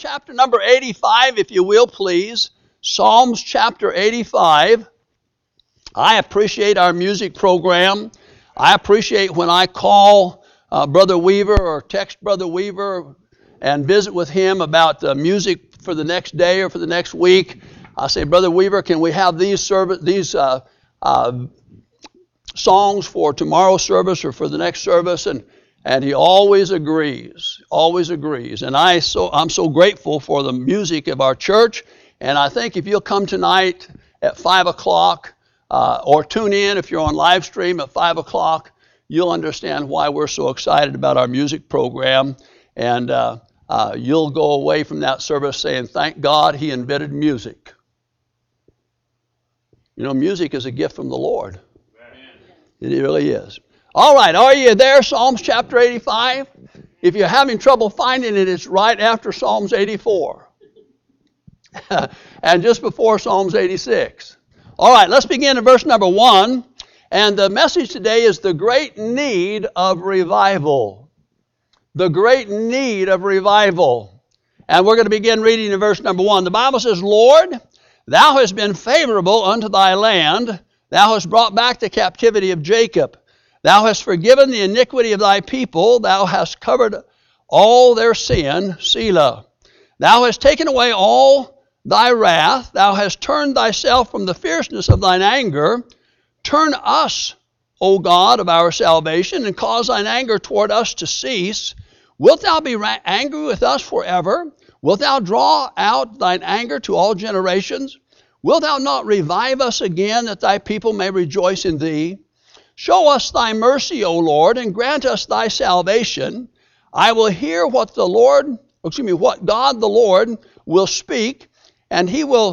chapter number 85, if you will, please. Psalms chapter 85. I appreciate our music program. I appreciate when I call Brother Weaver or text Brother Weaver and visit with him about the music for the next day or for the next week. I say, Brother Weaver, can we have these songs for tomorrow's service or for the next service? And he always agrees. And I'm so grateful for the music of our church. And I think if you'll come tonight at 5 o'clock or tune in if you're on live stream at 5 o'clock, you'll understand why we're so excited about our music program. And you'll go away from that service saying, thank God he invented music. You know, music is a gift from the Lord. Amen. It really is. All right, are you there? Psalms chapter 85. If you're having trouble finding it, it's right after Psalms 84. And just before Psalms 86. All right, let's begin in verse number 1. And the message today is the great need of revival. The great need of revival. And we're going to begin reading in verse number 1. The Bible says, Lord, thou hast been favorable unto thy land. Thou hast brought back the captivity of Jacob. Thou hast forgiven the iniquity of thy people. Thou hast covered all their sin. Selah. Thou hast taken away all thy wrath. Thou hast turned thyself from the fierceness of thine anger. Turn us, O God of our salvation, and cause thine anger toward us to cease. Wilt thou be angry with us forever? Wilt thou draw out thine anger to all generations? Wilt thou not revive us again, that thy people may rejoice in thee? Show us thy mercy, O Lord, and grant us thy salvation. I will hear what what God the Lord will speak, and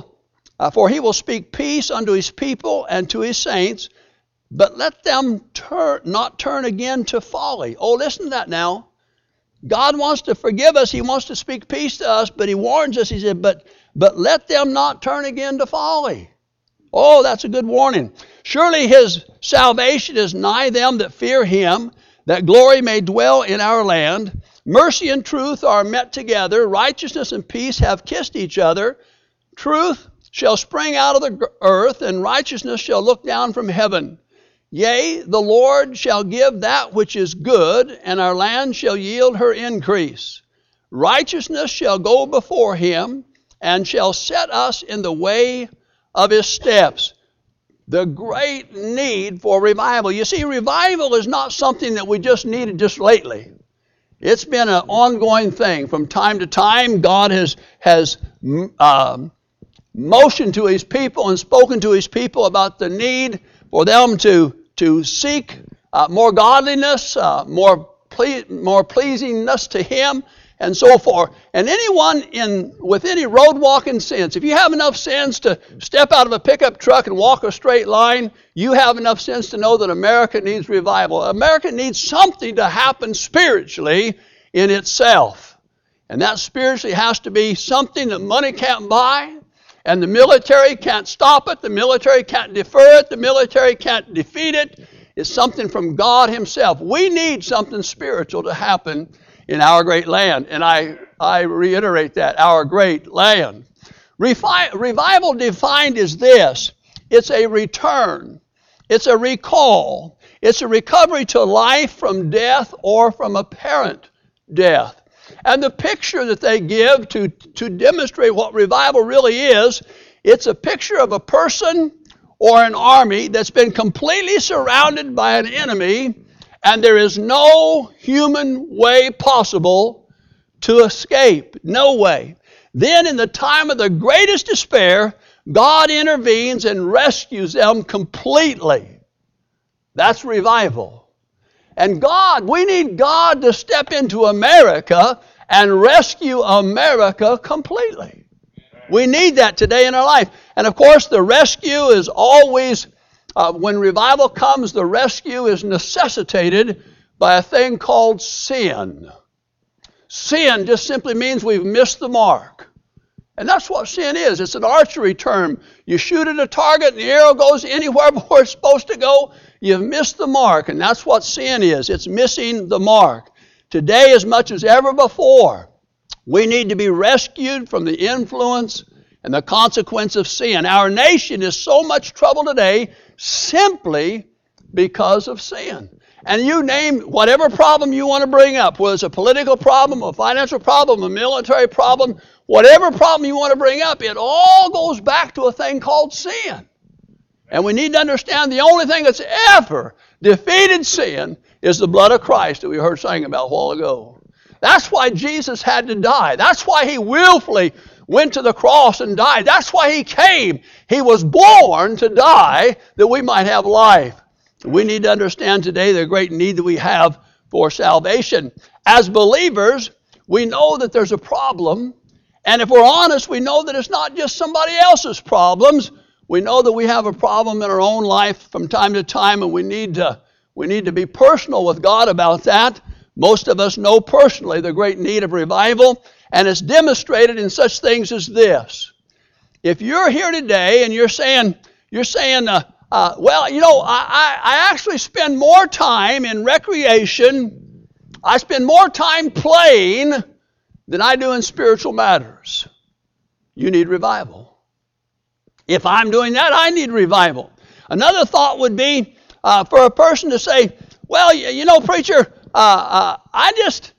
for he will speak peace unto his people and to his saints, but let them not turn again to folly. Oh, listen to that now. God wants to forgive us. He wants to speak peace to us, but he warns us. He said, but let them not turn again to folly. Oh, that's a good warning. Surely his salvation is nigh them that fear him, that glory may dwell in our land. Mercy and truth are met together. Righteousness and peace have kissed each other. Truth shall spring out of the earth, and righteousness shall look down from heaven. Yea, the Lord shall give that which is good, and our land shall yield her increase. Righteousness shall go before him, and shall set us in the way of his steps. The great need for revival. You see, revival is not something that we just needed just lately. It's been an ongoing thing. From time to time, God has motioned to his people and spoken to his people about the need for them to seek more godliness, more pleasingness to him, and so forth. And anyone with any road walking sense, if you have enough sense to step out of a pickup truck and walk a straight line, you have enough sense to know that America needs revival. America needs something to happen spiritually in itself. And that spiritually has to be something that money can't buy, and the military can't stop it, the military can't defer it, the military can't defeat it. It's something from God himself. We need something spiritual to happen in our great land. And I reiterate that, our great land. Revival defined as this. It's a return. It's a recall. It's a recovery to life from death or from apparent death. And the picture that they give to demonstrate what revival really is, it's a picture of a person or an army that's been completely surrounded by an enemy, and there is no human way possible to escape. No way. Then in the time of the greatest despair, God intervenes and rescues them completely. That's revival. And we need God to step into America and rescue America completely. We need that today in our life. And of course, the rescue is always, when revival comes, the rescue is necessitated by a thing called sin. Sin just simply means we've missed the mark. And that's what sin is. It's an archery term. You shoot at a target and the arrow goes anywhere but where it's supposed to go. You've missed the mark. And that's what sin is. It's missing the mark. Today, as much as ever before, We need to be rescued from the influence and the consequence of sin. Our nation is so much trouble today simply because of sin. And you name whatever problem you want to bring up, whether it's a political problem, a financial problem, a military problem, whatever problem you want to bring up, it all goes back to a thing called sin. And we need to understand the only thing that's ever defeated sin is the blood of Christ that we heard sang about a while ago. That's why Jesus had to die. That's why he willfully went to the cross and died. That's why he came. He was born to die that we might have life. We need to understand today the great need that we have for salvation. As believers, we know that there's a problem. And if we're honest, we know that it's not just somebody else's problems. We know that we have a problem in our own life from time to time, and we need to be personal with God about that. Most of us know personally the great need of revival, and it's demonstrated in such things as this. If you're here today and you're saying, well, you know, I actually spend more time in recreation, I spend more time playing than I do in spiritual matters. You need revival. If I'm doing that, I need revival. Another thought would be for a person to say, well, you know, preacher, I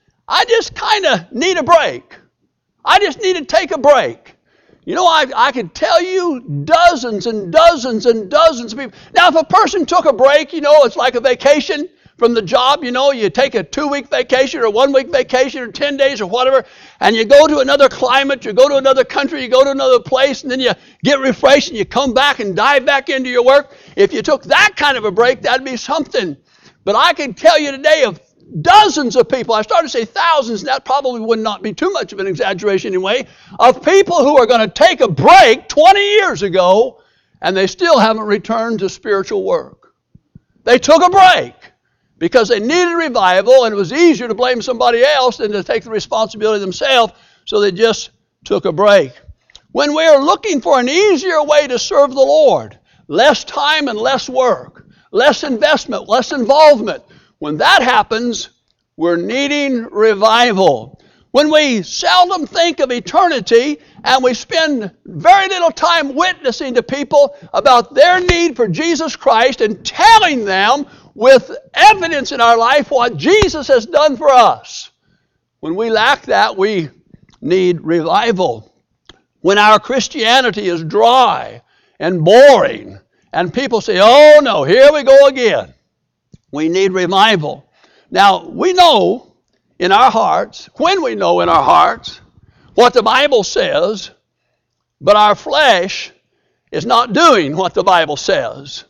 just kind of need a break. I just need to take a break. You know, I could tell you dozens and dozens and dozens of people. Now, if a person took a break, you know, it's like a vacation from the job. You know, you take a 2-week vacation or a 1-week vacation or 10 days or whatever, and you go to another climate, you go to another country, you go to another place, and then you get refreshed and you come back and dive back into your work. If you took that kind of a break, that'd be something. But I can tell you today of dozens of people, I started to say thousands, and that probably would not be too much of an exaggeration anyway, of people who are going to take a break 20 years ago, and they still haven't returned to spiritual work. They took a break because they needed revival, and it was easier to blame somebody else than to take the responsibility themselves, so they just took a break. When we are looking for an easier way to serve the Lord, less time and less work, less investment, less involvement, when that happens, we're needing revival. When we seldom think of eternity and we spend very little time witnessing to people about their need for Jesus Christ and telling them with evidence in our life what Jesus has done for us, when we lack that, we need revival. When our Christianity is dry and boring and people say, oh no, here we go again, we need revival. Now, we know in our hearts, when we know in our hearts what the Bible says, but our flesh is not doing what the Bible says,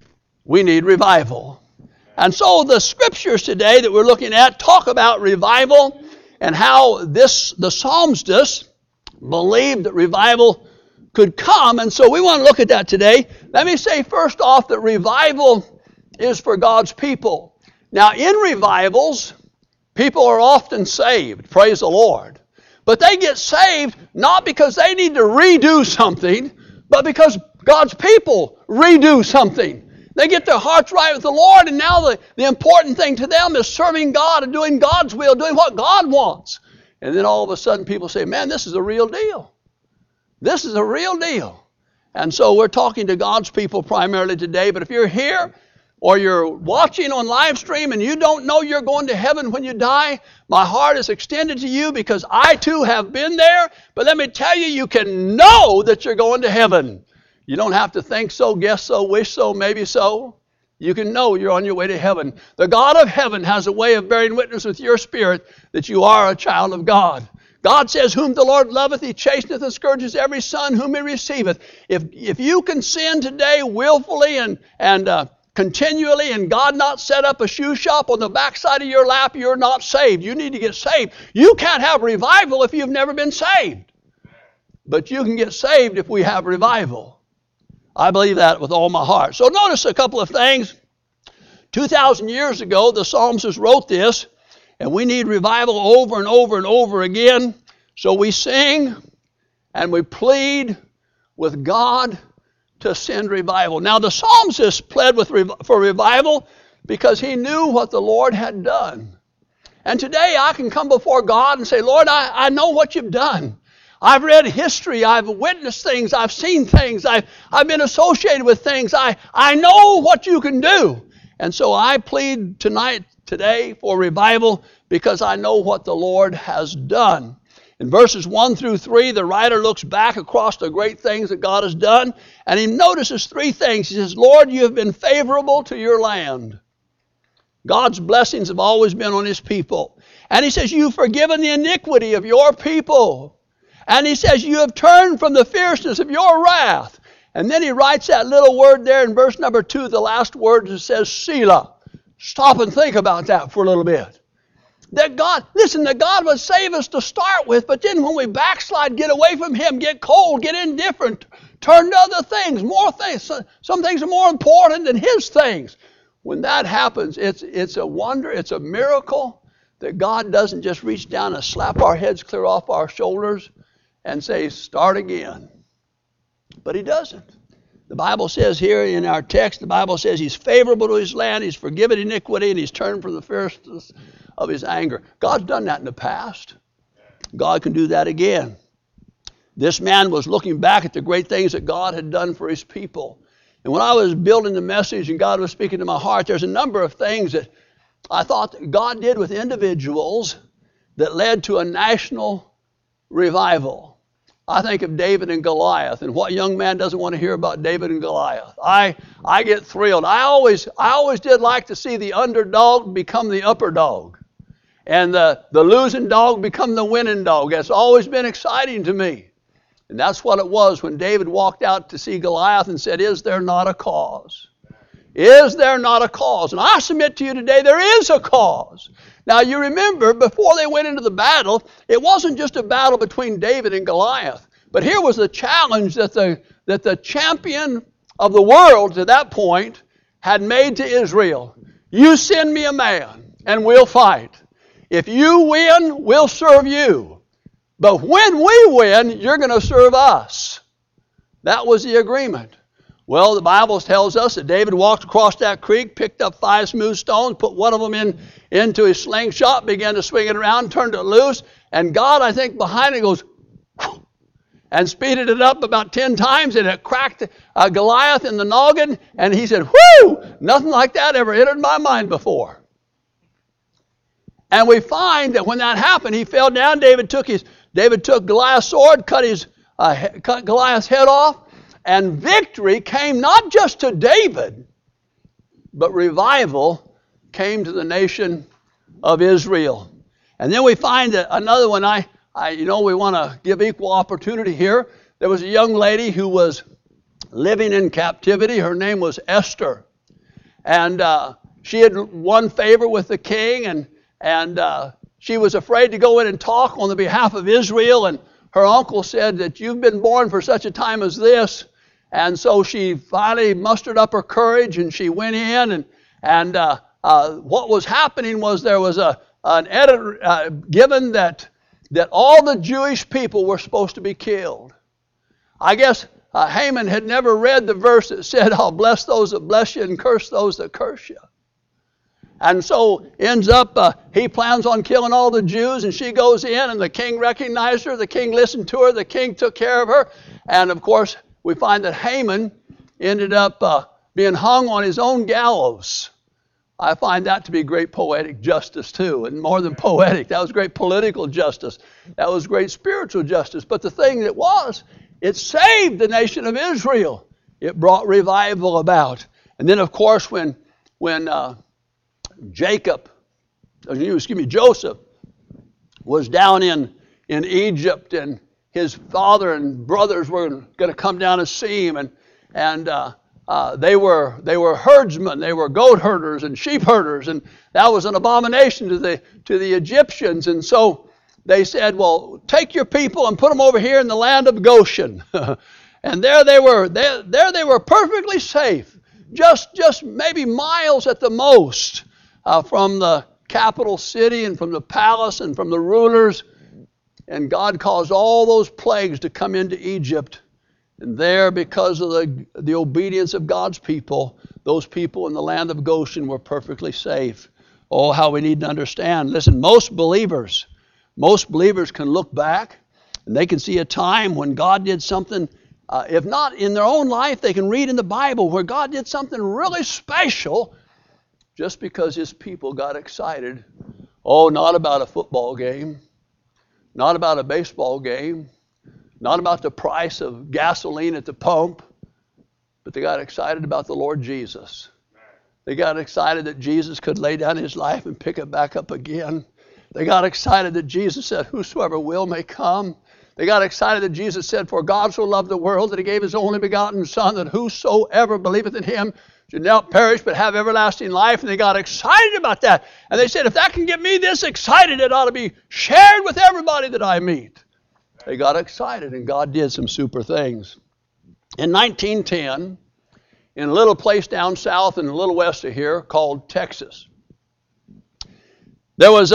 we need revival. And so the scriptures today that we're looking at talk about revival and how the psalmist believed that revival could come. And so we want to look at that today. Let me say first off that revival is for God's people. Now, in revivals, people are often saved, praise the Lord. But they get saved not because they need to redo something, but because God's people redo something. They get their hearts right with the Lord, and now the important thing to them is serving God and doing God's will, doing what God wants. And then all of a sudden people say, man, this is a real deal. This is a real deal. And so we're talking to God's people primarily today, but if you're here or you're watching on live stream and you don't know you're going to heaven when you die, my heart is extended to you because I too have been there. But let me tell you, you can know that you're going to heaven. You don't have to think so, guess so, wish so, maybe so. You can know you're on your way to heaven. The God of heaven has a way of bearing witness with your spirit that you are a child of God. God says, whom the Lord loveth, he chasteneth and scourges every son whom he receiveth. If you can sin today willfully and continually, and God not set up a shoe shop on the backside of your lap, you're not saved. You need to get saved. You can't have revival if you've never been saved. But you can get saved if we have revival. I believe that with all my heart. So notice a couple of things. 2,000 years ago, the psalmist wrote this, and we need revival over and over and over again. So we sing and we plead with God to send revival. Now the psalmist pled for revival because he knew what the Lord had done. And today I can come before God and say, Lord, I know what you've done. I've read history. I've witnessed things. I've seen things. I've been associated with things. I know what you can do. And so I plead today for revival because I know what the Lord has done. In verses 1 through 3, the writer looks back across the great things that God has done, and he notices three things. He says, Lord, you have been favorable to your land. God's blessings have always been on his people. And he says, you've forgiven the iniquity of your people. And he says, you have turned from the fierceness of your wrath. And then he writes that little word there in verse number 2, the last word that says Selah. Stop and think about that for a little bit. That God would save us to start with, but then when we backslide, get away from him, get cold, get indifferent, turn to other things, more things. Some things are more important than his things. When that happens, it's a wonder, it's a miracle that God doesn't just reach down and slap our heads clear off our shoulders and say, start again. But he doesn't. The Bible says here in our text, the Bible says he's favorable to his land, he's forgiven iniquity, and he's turned from the fierceness of his anger. God's done that in the past. God can do that again. This man was looking back at the great things that God had done for his people. And when I was building the message and God was speaking to my heart, there's a number of things that I thought that God did with individuals that led to a national revival. I think of David and Goliath, and what young man doesn't want to hear about David and Goliath? I get thrilled. I always did like to see the underdog become the upper dog, and the losing dog become the winning dog. That's always been exciting to me. And that's what it was when David walked out to see Goliath and said, is there not a cause? Is there not a cause? And I submit to you today, there is a cause. Now you remember, before they went into the battle, it wasn't just a battle between David and Goliath. But here was the challenge that the champion of the world to that point had made to Israel. You send me a man and we'll fight. If you win, we'll serve you. But when we win, you're going to serve us. That was the agreement. Well, the Bible tells us that David walked across that creek, picked up 5 smooth stones, put one of them into his slingshot, began to swing it around, turned it loose, and God, I think, behind it goes, and speeded it up about 10 times, and it cracked Goliath in the noggin, and he said, whoo! Nothing like that ever entered my mind before. And we find that when that happened, he fell down. David took Goliath's sword, cut Goliath's head off, and victory came not just to David, but revival came to the nation of Israel. And then we find that another one, we want to give equal opportunity here. There was a young lady who was living in captivity. Her name was Esther. And she had won favor with the king, and she was afraid to go in and talk on the behalf of Israel. And her uncle said that you've been born for such a time as this. And so she finally mustered up her courage, and she went in. And what was happening was there was an editor given that all the Jewish people were supposed to be killed. I guess Haman had never read the verse that said, I'll bless those that bless you and curse those that curse you. And so ends up, he plans on killing all the Jews, and she goes in, and the king recognized her. The king listened to her. The king took care of her. And, of course, we find that Haman ended up being hung on his own gallows. I find that to be great poetic justice too, and more than poetic. That was great political justice. That was great spiritual justice. But the thing that was, it saved the nation of Israel. It brought revival about. And then, of course, when Joseph was down in Egypt, and his father and brothers were going to come down and see him, and they were herdsmen, they were goat herders and sheep herders, and that was an abomination to the Egyptians. And so they said, well, take your people and put them over here in the land of Goshen. And there they were perfectly safe, just maybe miles at the most from the capital city and from the palace and from the rulers. And God caused all those plagues to come into Egypt. And there, because of the obedience of God's people, those people in the land of Goshen were perfectly safe. Oh, how we need to understand. Listen, most believers can look back and they can see a time when God did something, if not in their own life, they can read in the Bible where God did something really special just because his people got excited. Oh, not about a football game, not about a baseball game, not about the price of gasoline at the pump, but they got excited about the Lord Jesus. They got excited that Jesus could lay down his life and pick it back up again. They got excited that Jesus said, whosoever will may come. They got excited that Jesus said, for God so loved the world that he gave his only begotten Son, that whosoever believeth in him should not perish but have everlasting life. And they got excited about that. And they said, if that can get me this excited, it ought to be shared with everybody that I meet. They got excited, and God did some super things. In 1910, in a little place down south and a little west of here called Texas, there was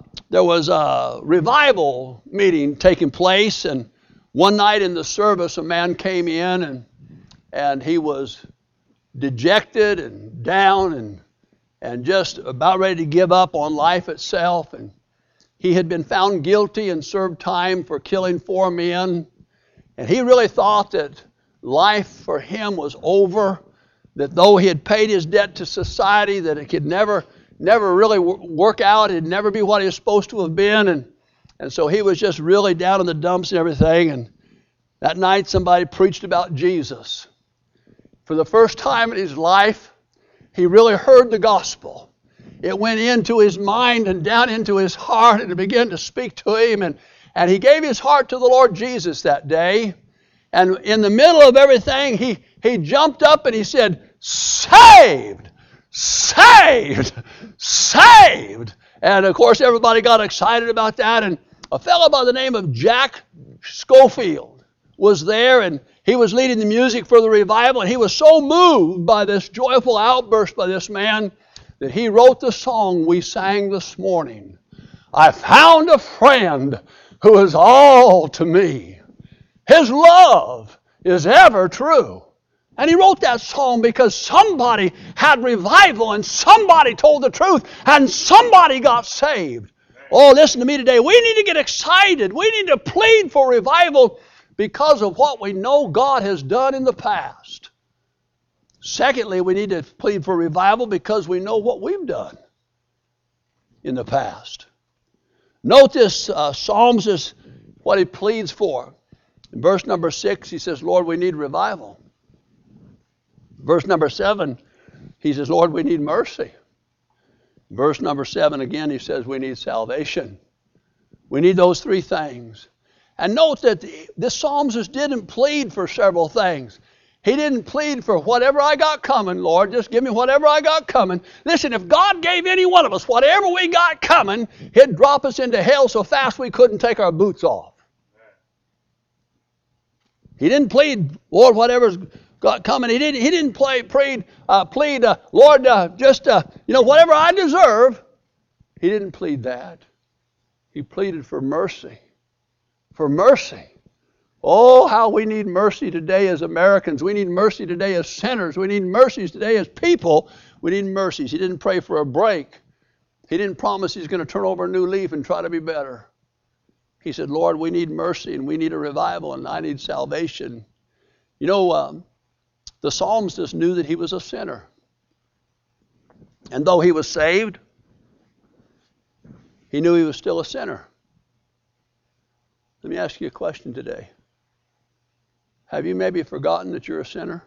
a revival meeting taking place, and one night in the service, a man came in and he was dejected and down and just about ready to give up on life itself. And he had been found guilty and served time for killing 4 men, and he really thought that life for him was over, that though he had paid his debt to society, that it could never really work out. It'd never be what he was supposed to have been. And so he was just really down in the dumps and everything. And that night somebody preached about Jesus. For the first time in his life, he really heard the gospel. It went into his mind and down into his heart, and it began to speak to him. And he gave his heart to the Lord Jesus that day. And in the middle of everything, he jumped up and he said, saved! Saved! Saved! And of course everybody got excited about that, and a fellow by the name of Jack Schofield was there, and he was leading the music for the revival, and he was so moved by this joyful outburst by this man that he wrote the song we sang this morning. I found a friend who is all to me. His love is ever true. And he wrote that song because somebody had revival and somebody told the truth and somebody got saved. Oh, listen to me today. We need to get excited. We need to plead for revival because of what we know God has done in the past. Secondly, we need to plead for revival because we know what we've done in the past. Note this, Psalms is what he pleads for. In verse number 6, he says, Lord, we need revival. Verse number 7, he says, Lord, we need mercy. Verse number 7, again, he says, we need salvation. We need those 3 things. And note that this psalmist didn't plead for several things. He didn't plead for whatever I got coming, Lord, just give me whatever I got coming. Listen, if God gave any one of us whatever we got coming, he'd drop us into hell so fast we couldn't take our boots off. He didn't plead, Lord, whatever's got coming. He didn't plead, Lord, whatever I deserve. He didn't plead that. He pleaded for mercy. For mercy. Oh, how we need mercy today as Americans. We need mercy today as sinners. We need mercies today as people. We need mercies. He didn't pray for a break. He didn't promise he's going to turn over a new leaf and try to be better. He said, Lord, we need mercy and we need a revival and I need salvation. You know, the psalmist knew that he was a sinner. And though he was saved, he knew he was still a sinner. Let me ask you a question today. Have you maybe forgotten that you're a sinner?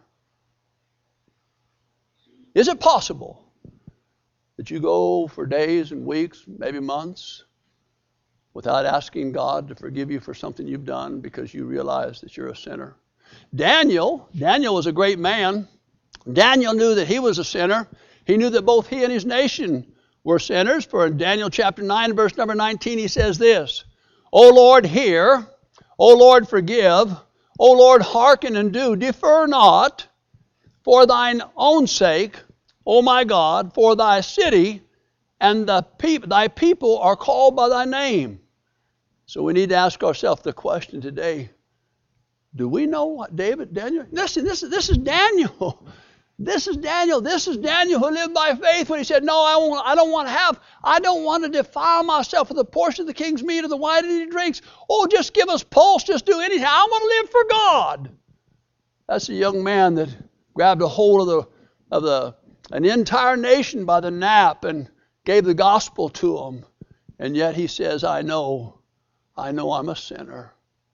Is it possible that you go for days and weeks, maybe months, without asking God to forgive you for something you've done because you realize that you're a sinner? Daniel was a great man. Daniel knew that he was a sinner. He knew that both he and his nation were sinners. For in Daniel chapter 9, verse number 19, he says this, O Lord, hear. O Lord, forgive. O Lord, hearken and do. Defer not for thine own sake, O my God, for thy city and thy people are called by thy name. So we need to ask ourselves the question today, do we know what Daniel? Listen, this is Daniel. This is Daniel. This is Daniel who lived by faith when he said, no, I don't want to defile myself with a portion of the king's meat or the wine that he drinks. Oh, just give us pulse. Just do anything. I want to live for God. That's a young man that grabbed a hold of an entire nation by the nap and gave the gospel to him. And yet he says, I know I'm a sinner.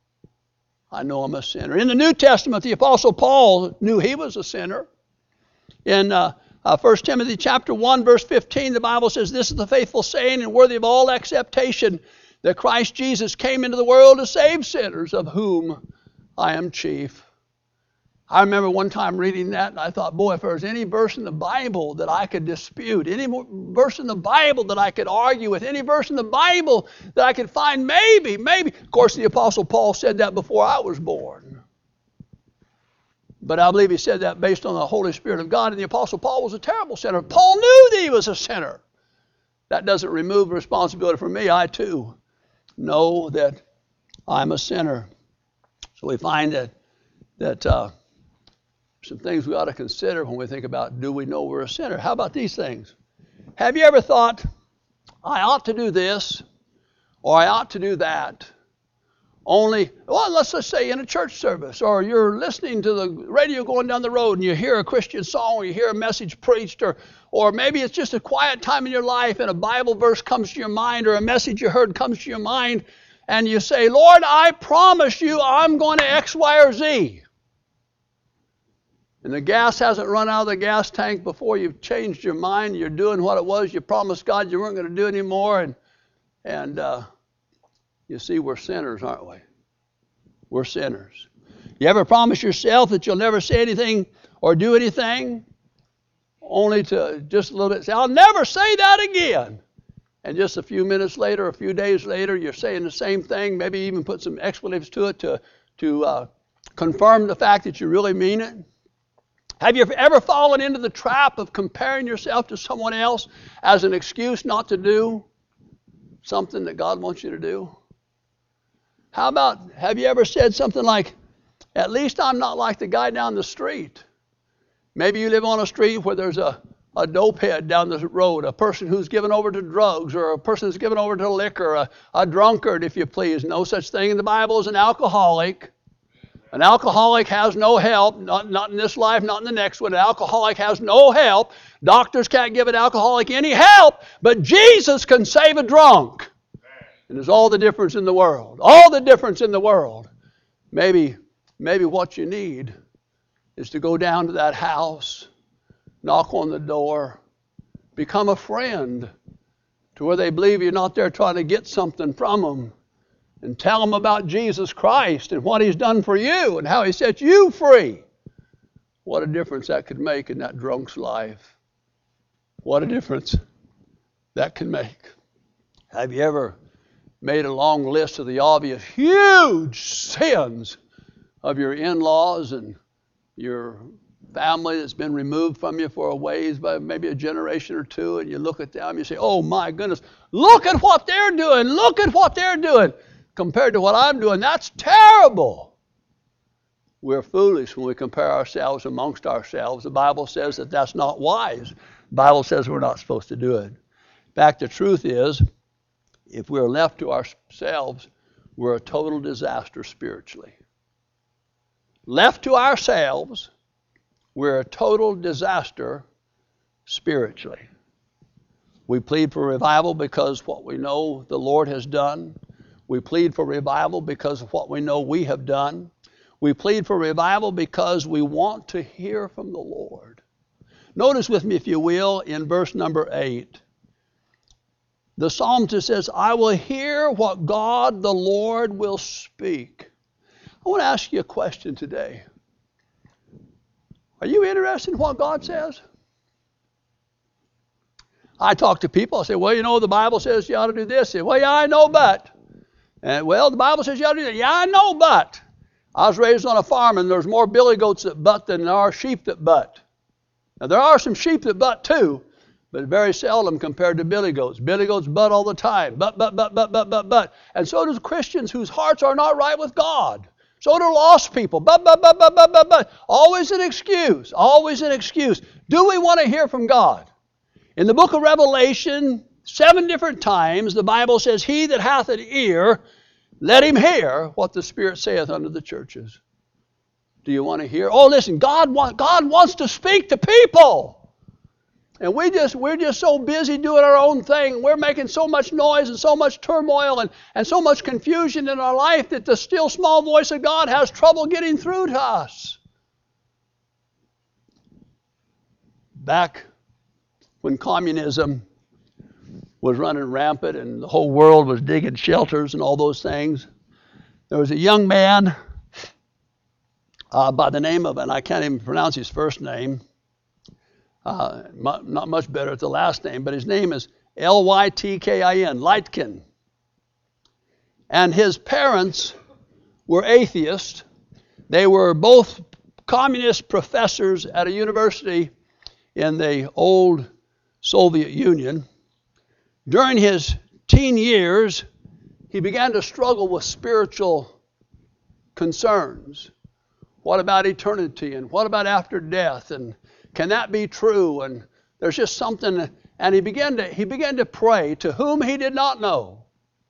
I know I'm a sinner. In the New Testament, the Apostle Paul knew he was a sinner. In 1 Timothy chapter 1, verse 15, the Bible says, this is the faithful saying and worthy of all acceptation, that Christ Jesus came into the world to save sinners, of whom I am chief. I remember one time reading that, and I thought, boy, if there was any verse in the Bible that I could dispute, any verse in the Bible that I could argue with, any verse in the Bible that I could find, maybe. Of course, the Apostle Paul said that before I was born. But I believe he said that based on the Holy Spirit of God, and the Apostle Paul was a terrible sinner. Paul knew that he was a sinner. That doesn't remove responsibility from me. I, too, know that I'm a sinner. So we find that some things we ought to consider when we think about, do we know we're a sinner? How about these things? Have you ever thought, I ought to do this, or I ought to do that? Let's just say in a church service, or you're listening to the radio going down the road and you hear a Christian song, or you hear a message preached, or maybe it's just a quiet time in your life and a Bible verse comes to your mind, or a message you heard comes to your mind, and you say, Lord, I promise you I'm going to X, Y, or Z. And the gas hasn't run out of the gas tank before you've changed your mind. You're doing what it was you promised God you weren't going to do anymore. And you see, we're sinners, aren't we? We're sinners. You ever promise yourself that you'll never say anything or do anything, only to just a little bit say, I'll never say that again. And just a few minutes later, a few days later, you're saying the same thing, maybe even put some expletives to it to confirm the fact that you really mean it. Have you ever fallen into the trap of comparing yourself to someone else as an excuse not to do something that God wants you to do? How about, have you ever said something like, at least I'm not like the guy down the street? Maybe you live on a street where there's a dopehead down the road, a person who's given over to drugs, or a person who's given over to liquor, a drunkard, if you please. No such thing in the Bible as an alcoholic. An alcoholic has no help, not in this life, not in the next one. An alcoholic has no help. Doctors can't give an alcoholic any help, but Jesus can save a drunk. And there's all the difference in the world. All the difference in the world. Maybe what you need is to go down to that house, knock on the door, become a friend to where they believe you're not there trying to get something from them, and tell them about Jesus Christ and what He's done for you and how He set you free. What a difference that could make in that drunk's life. What a difference that can make. Have you ever made a long list of the obvious huge sins of your in-laws and your family that's been removed from you for a ways, by maybe a generation or two, and you look at them and you say, oh my goodness, look at what they're doing, look at what they're doing. Compared to what I'm doing, that's terrible. We're foolish when we compare ourselves amongst ourselves. The Bible says that that's not wise. The Bible says we're not supposed to do it. In fact, the truth is, if we're left to ourselves, we're a total disaster spiritually. Left to ourselves, we're a total disaster spiritually. We plead for revival because what we know the Lord has done. We plead for revival because of what we know we have done. We plead for revival because we want to hear from the Lord. Notice with me, if you will, in verse number 8. The psalmist says, I will hear what God the Lord will speak. I want to ask you a question today. Are you interested in what God says? I talk to people, I say, well, you know, the Bible says you ought to do this. Say, well, yeah, I know, but. And, well, the Bible says you ought to do that. Yeah, I know, but. I was raised on a farm, and there's more billy goats that butt than there are sheep that butt. Now, there are some sheep that butt too, but very seldom compared to billy goats. Billy goats butt all the time. Butt. And so do Christians whose hearts are not right with God. So do lost people. But. Always an excuse. Always an excuse. Do we want to hear from God? In the book of Revelation, 7 different times, the Bible says, he that hath an ear, let him hear what the Spirit saith unto the churches. Do you want to hear? Oh, listen, God wants to speak to people. And we're just so busy doing our own thing. We're making so much noise and so much turmoil and so much confusion in our life that the still small voice of God has trouble getting through to us. Back when communism was running rampant and the whole world was digging shelters and all those things, there was a young man by the name of, and I can't even pronounce his first name, not much better at the last name, but his name is Lytkin, Lytkin. And his parents were atheists. They were both communist professors at a university in the old Soviet Union. During his teen years, he began to struggle with spiritual concerns. What about eternity? And what about after death? And can that be true? And there's just something. And he began to pray, to whom he did not know.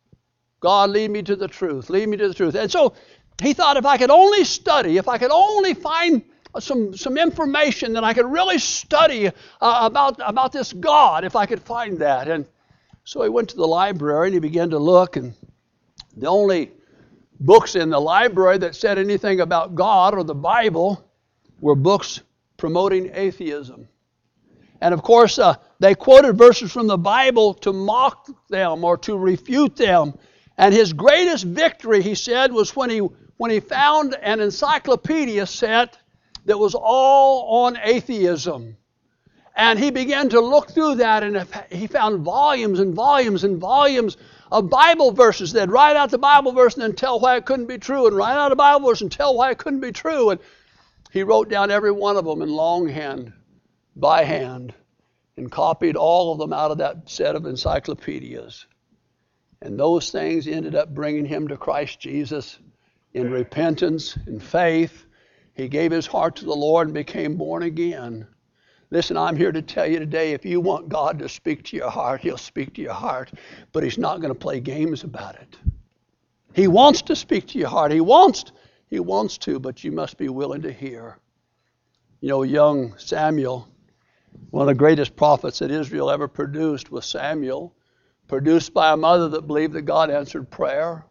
God, lead me to the truth. Lead me to the truth. And so he thought, if I could only study, if I could only find some information that I could really study about this God, if I could find that. And so he went to the library and he began to look, and the only books in the library that said anything about God or the Bible were books promoting atheism. And of course, they quoted verses from the Bible to mock them or to refute them. And his greatest victory, he said, was when he found an encyclopedia set that was all on atheism. And he began to look through that, and he found volumes and volumes and volumes of Bible verses. They'd write out the Bible verse and then tell why it couldn't be true, and write out a Bible verse and tell why it couldn't be true. And he wrote down every one of them in longhand, by hand, and copied all of them out of that set of encyclopedias. And those things ended up bringing him to Christ Jesus in repentance, in faith. He gave his heart to the Lord and became born again. Listen, I'm here to tell you today, if you want God to speak to your heart, He'll speak to your heart, but He's not going to play games about it. He wants to speak to your heart. He wants to, but you must be willing to hear. You know, young Samuel, one of the greatest prophets that Israel ever produced was Samuel, produced by a mother that believed that God answered prayer,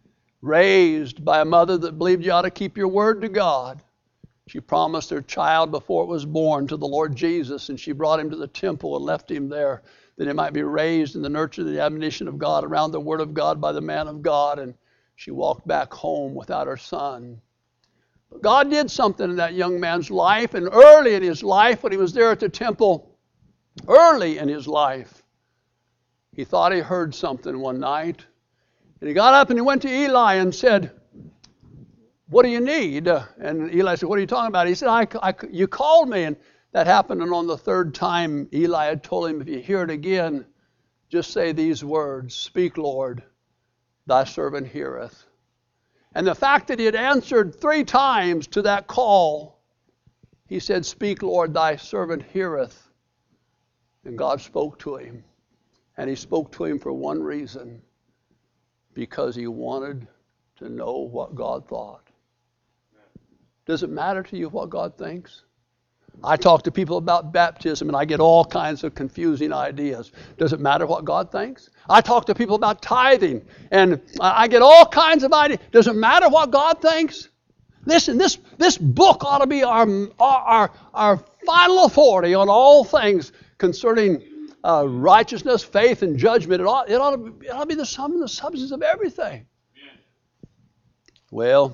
raised by a mother that believed you ought to keep your word to God. She promised her child before it was born to the Lord Jesus, and she brought him to the temple and left him there that he might be raised in the nurture and the admonition of God around the word of God by the man of God. And she walked back home without her son. But God did something in that young man's life, and early in his life, when he was there at the temple, early in his life, he thought he heard something one night. And he got up and he went to Eli and said, "What do you need?" And Eli said, "What are you talking about?" He said, you called me. And that happened. And on the third time, Eli had told him, if you hear it again, just say these words, "Speak, Lord, thy servant heareth." And the fact that he had answered 3 times to that call, he said, "Speak, Lord, thy servant heareth." And God spoke to him. And he spoke to him for one reason, because he wanted to know what God thought. Does it matter to you what God thinks? I talk to people about baptism and I get all kinds of confusing ideas. Does it matter what God thinks? I talk to people about tithing and I get all kinds of ideas. Does it matter what God thinks? Listen, this book ought to be our final authority on all things concerning righteousness, faith, and judgment. It ought to be the sum and the substance of everything. Well,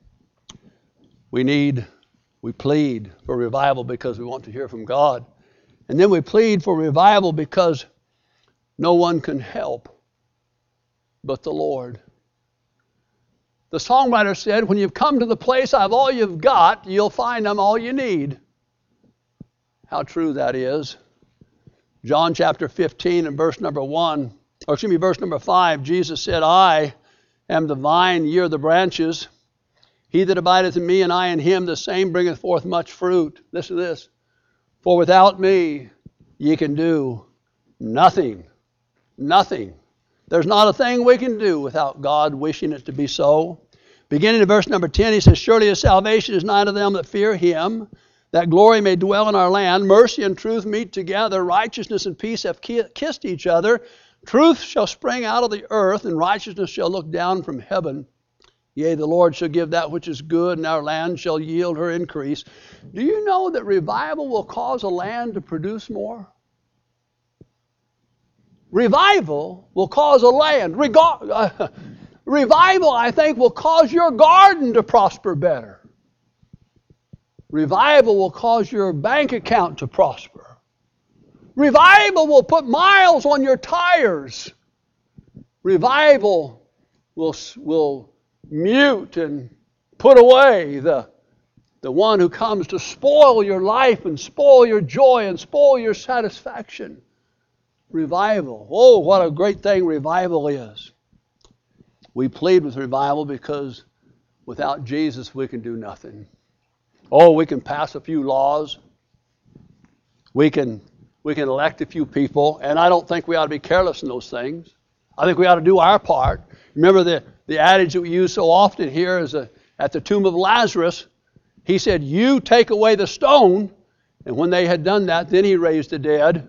we plead for revival because we want to hear from God. And then we plead for revival because no one can help but the Lord. The songwriter said, when you've come to the place of all you've got, you'll find I'm all you need. How true that is. John chapter 15 and verse number 5, Jesus said, "I am the vine, ye are the branches. He that abideth in me and I in him, the same bringeth forth much fruit. Listen to this. For without me ye can do nothing. Nothing. There's not a thing we can do without God wishing it to be so. Beginning in verse number 10, he says, Surely his salvation is nigh to them that fear him, that glory may dwell in our land. Mercy and truth meet together. Righteousness and peace have kissed each other. Truth shall spring out of the earth, and righteousness shall look down from heaven. Yea, the Lord shall give that which is good, and our land shall yield her increase. Do you know that revival will cause a land to produce more? Revival will cause a land. Revival, I think, will cause your garden to prosper better. Revival will cause your bank account to prosper. Revival will put miles on your tires. Revival will mute and put away the one who comes to spoil your life and spoil your joy and spoil your satisfaction. Revival. Oh, what a great thing revival is. We plead with revival because without Jesus we can do nothing. Oh, we can pass a few laws. We can elect a few people, and I don't think we ought to be careless in those things. I think we ought to do our part. Remember the adage that we use so often here is at the tomb of Lazarus. He said, you take away the stone. And when they had done that, then he raised the dead.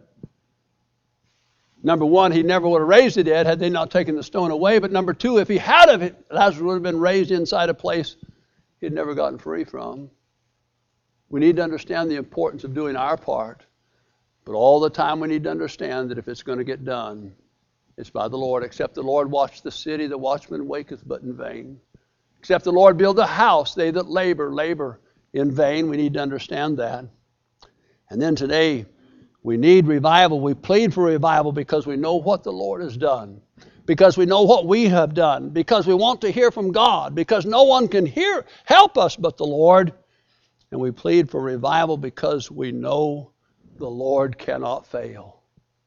Number one, he never would have raised the dead had they not taken the stone away. But number two, if he had of it, Lazarus would have been raised inside a place he'd never gotten free from. We need to understand the importance of doing our part. But all the time we need to understand that if it's going to get done, it's by the Lord. Except the Lord watch the city, the watchman waketh but in vain. Except the Lord build the house, they that labor in vain. We need to understand that. And then today, we need revival. We plead for revival because we know what the Lord has done. Because we know what we have done. Because we want to hear from God. Because no one can help us but the Lord. And we plead for revival because we know the Lord cannot fail.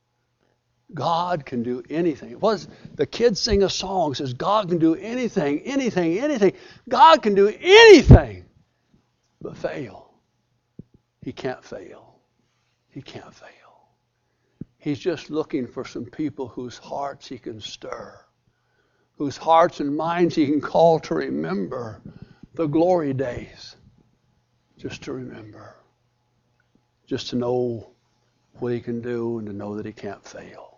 God can do anything. The kids sing a song that says, God can do anything, anything, anything. God can do anything but fail. He can't fail. He can't fail. He's just looking for some people whose hearts he can stir, whose hearts and minds he can call to remember the glory days. Just to remember. Just to know what he can do and to know that he can't fail.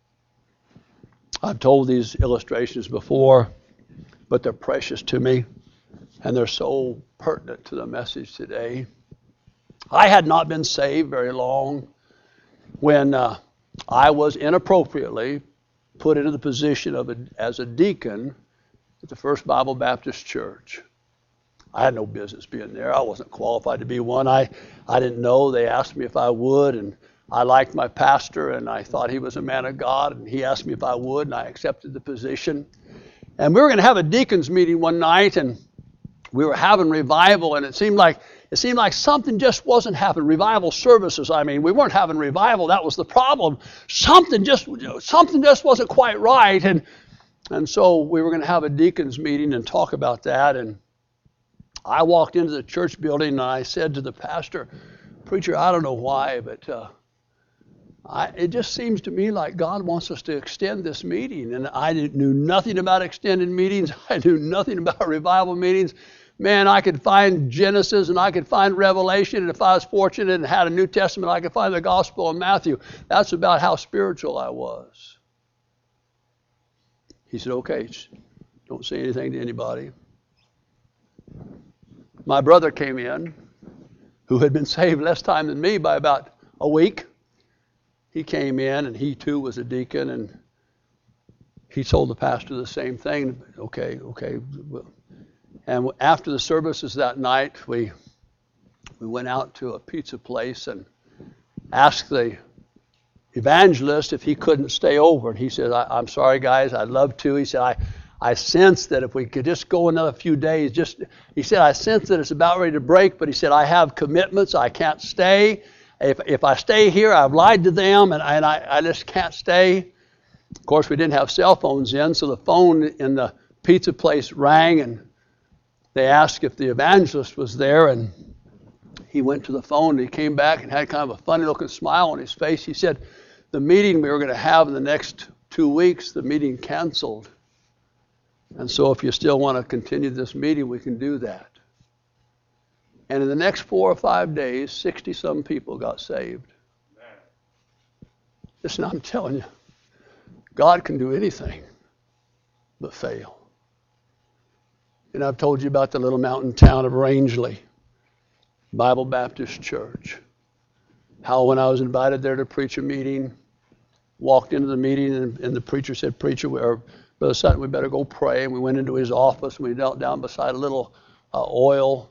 I've told these illustrations before, but they're precious to me, and they're so pertinent to the message today. I had not been saved very long when I was inappropriately put into the position as a deacon at the First Bible Baptist Church. I had no business being there. I wasn't qualified to be one. I didn't know. They asked me if I would, and I liked my pastor, and I thought he was a man of God, and he asked me if I would, and I accepted the position. And we were going to have a deacons meeting one night, and we were having revival, and it seemed like something just wasn't happening. Revival services, we weren't having revival. That was the problem. Something just wasn't quite right, and so we were going to have a deacons meeting and talk about that. And I walked into the church building and I said to the pastor, preacher, I don't know why, but it just seems to me like God wants us to extend this meeting. And I knew nothing about extended meetings. I knew nothing about revival meetings. Man, I could find Genesis and I could find Revelation, and if I was fortunate and had a New Testament, I could find the Gospel of Matthew. That's about how spiritual I was. He said, okay, don't say anything to anybody. My brother came in, who had been saved less time than me by about a week. He came in, and he too was a deacon, and he told the pastor the same thing. Okay. And after the services that night, we went out to a pizza place and asked the evangelist if he couldn't stay over. And he said, I'm sorry, guys, I'd love to. He said, I sense that if we could just go another few days, he said, I sense that it's about ready to break, but he said, I have commitments, I can't stay. If I stay here, I've lied to them, and I just can't stay. Of course, we didn't have cell phones then, so the phone in the pizza place rang, and they asked if the evangelist was there, and he went to the phone, and he came back and had kind of a funny-looking smile on his face. He said, the meeting we were going to have in the next 2 weeks, the meeting canceled. And so if you still want to continue this meeting, we can do that. And in the next 4 or 5 days, 60-some people got saved. Listen, I'm telling you, God can do anything but fail. And I've told you about the little mountain town of Rangeley Bible Baptist Church. How when I was invited there to preach a meeting, walked into the meeting and the preacher said, Preacher, Brother Sutton, we better go pray. And we went into his office and we knelt down beside a little oil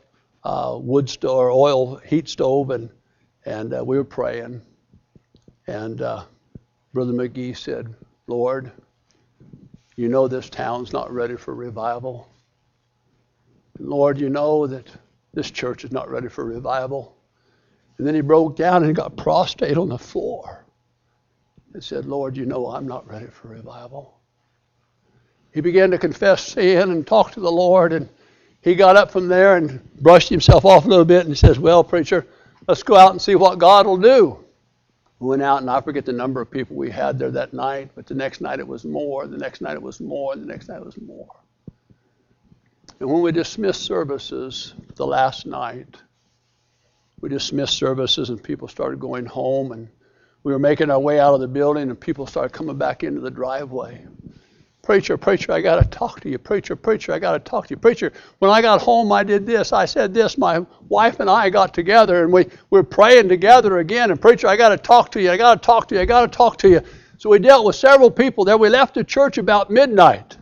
heat stove and we were praying. And Brother McGee said, Lord, you know this town's not ready for revival. Lord, you know that this church is not ready for revival. And then he broke down and got prostrate on the floor and said, Lord, you know I'm not ready for revival. He began to confess sin and talk to the Lord, and he got up from there and brushed himself off a little bit and he says, well, preacher, let's go out and see what God will do. We went out, and I forget the number of people we had there that night, but the next night it was more, the next night it was more, the next night it was more. And when we dismissed services the last night, we dismissed services and people started going home, and we were making our way out of the building and people started coming back into the driveway. Preacher, I got to talk to you. Preacher, I got to talk to you. Preacher, when I got home, I did this. I said this. My wife and I got together, and we were praying together again. And preacher, I got to talk to you. I got to talk to you. I got to talk to you. So we dealt with several people there. We left the church about midnight.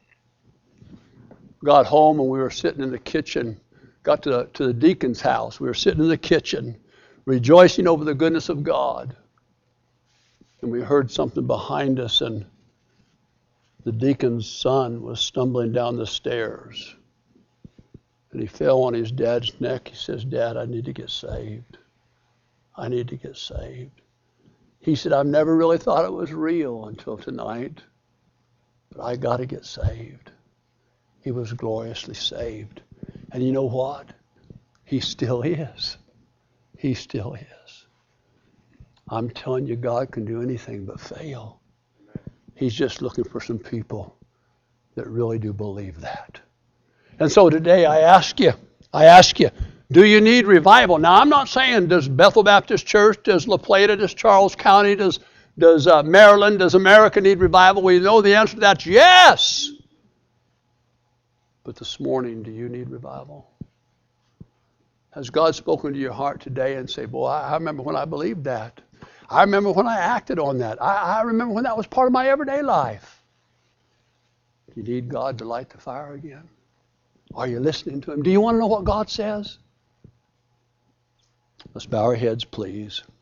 Got home, and we were sitting in the kitchen. Got to the deacon's house. We were sitting in the kitchen, rejoicing over the goodness of God. And we heard something behind us, and the deacon's son was stumbling down the stairs. And he fell on his dad's neck. He says, Dad, I need to get saved. I need to get saved. He said, I've never really thought it was real until tonight, but I got to get saved. He was gloriously saved. And you know what? He still is. He still is. I'm telling you, God can do anything but fail. He's just looking for some people that really do believe that. And so today I ask you, do you need revival? Now, I'm not saying does Bethel Baptist Church, does La Plata, does Charles County, does Maryland, does America need revival? We know the answer to that's yes. But this morning, do you need revival? Has God spoken to your heart today and say, boy, I remember when I believed that. I remember when I acted on that. I remember when that was part of my everyday life. Do you need God to light the fire again? Are you listening to Him? Do you want to know what God says? Let's bow our heads, please.